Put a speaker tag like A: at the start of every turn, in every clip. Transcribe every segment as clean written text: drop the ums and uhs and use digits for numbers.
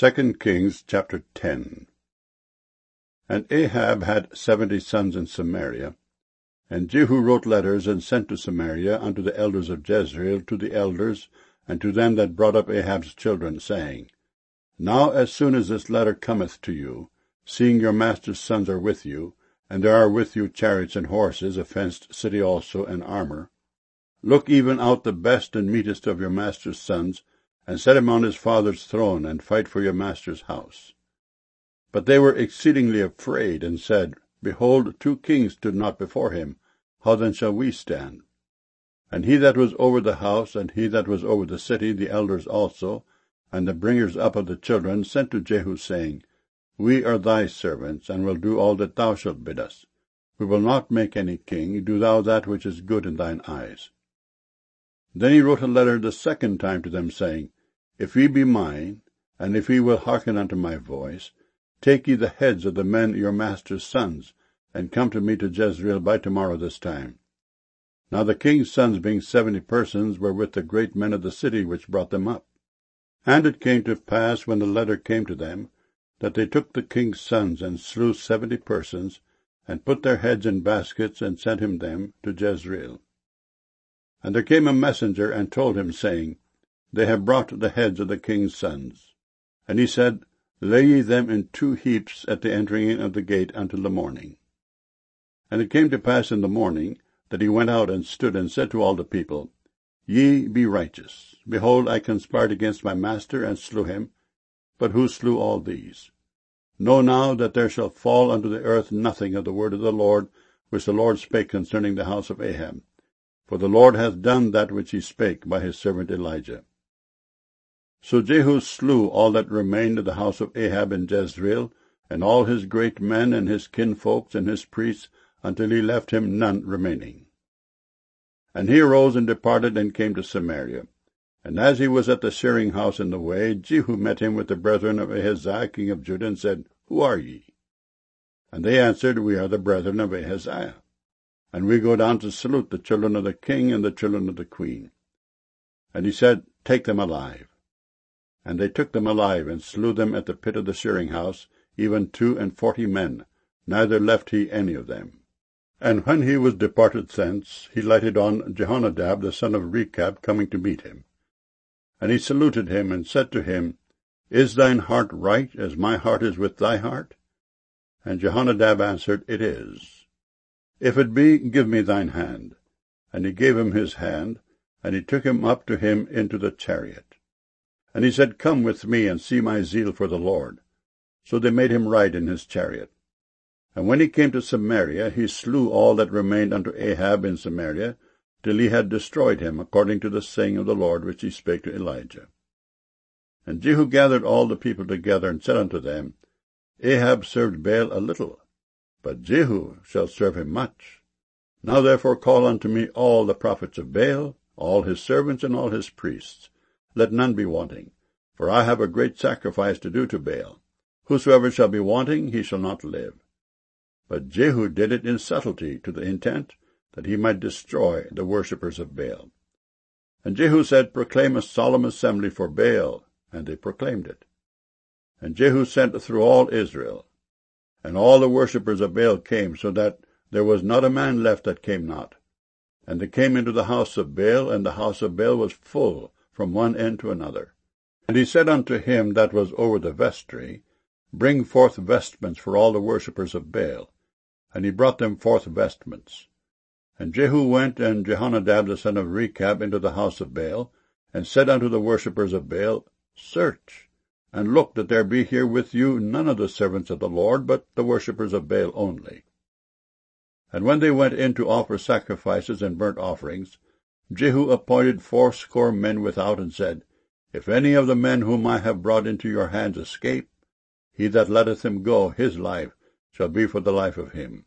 A: 2 Kings chapter 10. And Ahab had 70 sons in Samaria. And Jehu wrote letters, and sent to Samaria unto the elders of Jezreel, to the elders, and to them that brought up Ahab's children, saying, Now as soon as this letter cometh to you, seeing your master's sons are with you, and there are with you chariots and horses, a fenced city also, and armor, look even out the best and meetest of your master's sons, and set him on his father's throne, and fight for your master's house. But they were exceedingly afraid, and said, Behold, 2 kings stood not before him. How then shall we stand? And he that was over the house, and he that was over the city, the elders also, and the bringers up of the children, sent to Jehu, saying, We are thy servants, and will do all that thou shalt bid us. We will not make any king. Do thou that which is good in thine eyes. Then he wrote a letter the second time to them, saying, If ye be mine, and if ye will hearken unto my voice, take ye the heads of the men your master's sons, and come to me to Jezreel by tomorrow this time. Now the king's sons, being 70 persons, were with the great men of the city which brought them up. And it came to pass, when the letter came to them, that they took the king's sons, and slew 70 persons, and put their heads in baskets, and sent him them to Jezreel. And there came a messenger, and told him, saying, They have brought the heads of the king's sons. And he said, Lay ye them in 2 heaps at the entering in of the gate until the morning. And it came to pass in the morning, that he went out and stood, and said to all the people, Ye be righteous. Behold, I conspired against my master, and slew him. But who slew all these? Know now that there shall fall unto the earth nothing of the word of the Lord, which the Lord spake concerning the house of Ahab. For the Lord hath done that which he spake by his servant Elijah. So Jehu slew all that remained of the house of Ahab in Jezreel, and all his great men, and his kinfolks, and his priests, until he left him none remaining. And he arose and departed, and came to Samaria. And as he was at the shearing house in the way, Jehu met him with the brethren of Ahaziah king of Judah, and said, Who are ye? And they answered, We are the brethren of Ahaziah, and we go down to salute the children of the king and the children of the queen. And he said, Take them alive. And they took them alive, and slew them at the pit of the shearing house, even 42 men, neither left he any of them. And when he was departed thence, he lighted on Jehonadab the son of Rechab, coming to meet him. And he saluted him, and said to him, Is thine heart right, as my heart is with thy heart? And Jehonadab answered, It is. If it be, give me thine hand. And he gave him his hand, and he took him up to him into the chariot. And he said, Come with me, and see my zeal for the Lord. So they made him ride in his chariot. And when he came to Samaria, he slew all that remained unto Ahab in Samaria, till he had destroyed him, according to the saying of the Lord which he spake to Elijah. And Jehu gathered all the people together, and said unto them, Ahab served Baal a little, but Jehu shall serve him much. Now therefore call unto me all the prophets of Baal, all his servants, and all his priests. Let none be wanting, for I have a great sacrifice to do to Baal. Whosoever shall be wanting, he shall not live. But Jehu did it in subtlety, to the intent that he might destroy the worshippers of Baal. And Jehu said, Proclaim a solemn assembly for Baal. And they proclaimed it. And Jehu sent through all Israel. And all the worshippers of Baal came, so that there was not a man left that came not. And they came into the house of Baal, and the house of Baal was full from one end to another. And he said unto him that was over the vestry, Bring forth vestments for all the worshippers of Baal. And he brought them forth vestments. And Jehu went, and Jehonadab the son of Rechab, into the house of Baal, and said unto the worshippers of Baal, Search, and look that there be here with you none of the servants of the Lord, but the worshippers of Baal only. And when they went in to offer sacrifices and burnt offerings, Jehu appointed 80 men without, and said, If any of the men whom I have brought into your hands escape, he that letteth him go, his life shall be for the life of him.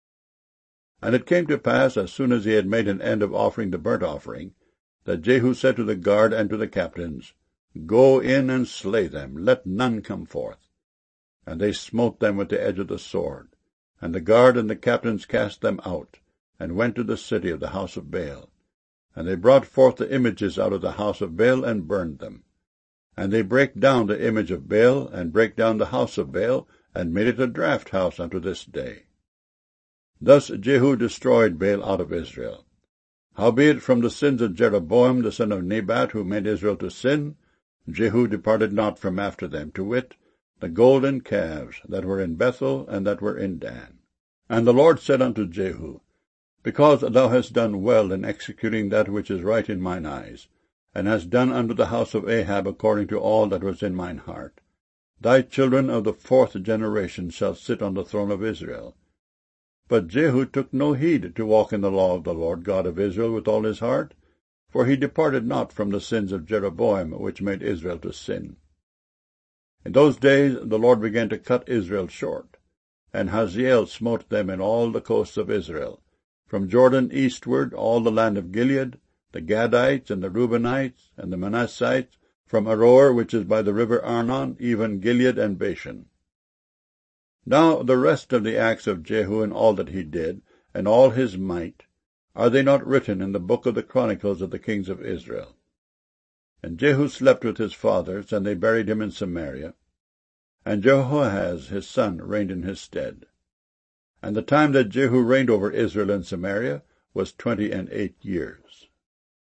A: And it came to pass, as soon as he had made an end of offering the burnt offering, that Jehu said to the guard and to the captains, Go in and slay them, let none come forth. And they smote them with the edge of the sword. And the guard and the captains cast them out, and went to the city of the house of Baal. And they brought forth the images out of the house of Baal, and burned them. And they brake down the image of Baal, and brake down the house of Baal, and made it a draught house unto this day. Thus Jehu destroyed Baal out of Israel. Howbeit from the sins of Jeroboam the son of Nebat, who made Israel to sin, Jehu departed not from after them, to wit, the golden calves that were in Bethel and that were in Dan. And the Lord said unto Jehu, Because thou hast done well in executing that which is right in mine eyes, and hast done unto the house of Ahab according to all that was in mine heart, thy children of the 4th generation shall sit on the throne of Israel. But Jehu took no heed to walk in the law of the Lord God of Israel with all his heart, for he departed not from the sins of Jeroboam, which made Israel to sin. In those days the Lord began to cut Israel short, and Hazael smote them in all the coasts of Israel, from Jordan eastward all the land of Gilead, the Gadites and the Reubenites and the Manassites, from Aroer, which is by the river Arnon, even Gilead and Bashan. Now the rest of the acts of Jehu and all that he did, and all his might, are they not written in the book of the chronicles of the kings of Israel? And Jehu slept with his fathers, and they buried him in Samaria. And Jehoahaz his son reigned in his stead. And the time that Jehu reigned over Israel and Samaria was 28 years.